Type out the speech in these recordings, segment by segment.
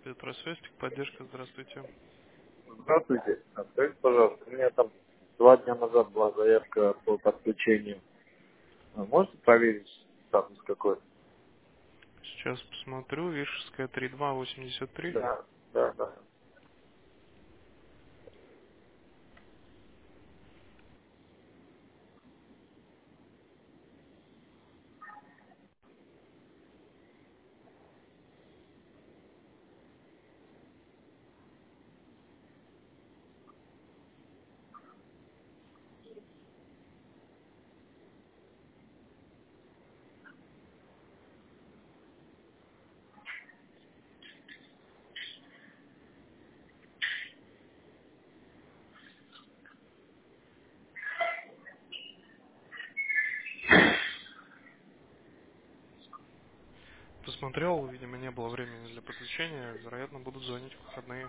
Петросвязь, поддержка, здравствуйте. Здравствуйте. Скажите, пожалуйста, у меня там 2 дня назад была заявка по подключению. Можете проверить статус какой? Сейчас посмотрю. Вишерская 3283. Да, да, да. Посмотрел, видимо, не было времени для подключения. Вероятно, будут звонить в выходные.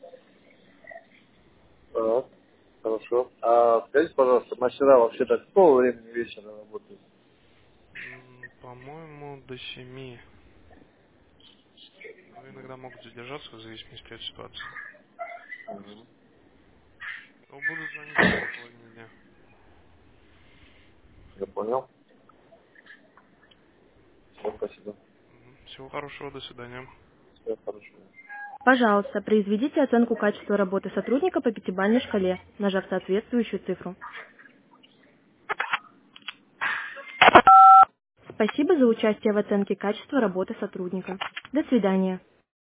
Так, хорошо. А скажите, пожалуйста, мастера вообще до какого времени вечера работают? По-моему, до 7. Но иногда могут задержаться в зависимости от ситуации. Мгм. Но будут звонить во второй половине дня. Я понял. Все, спасибо. Всего хорошего, до свидания. Все хорошо. Пожалуйста, произведите оценку качества работы сотрудника по пятибалльной шкале, нажав соответствующую цифру. Спасибо за участие в оценке качества работы сотрудника. До свидания.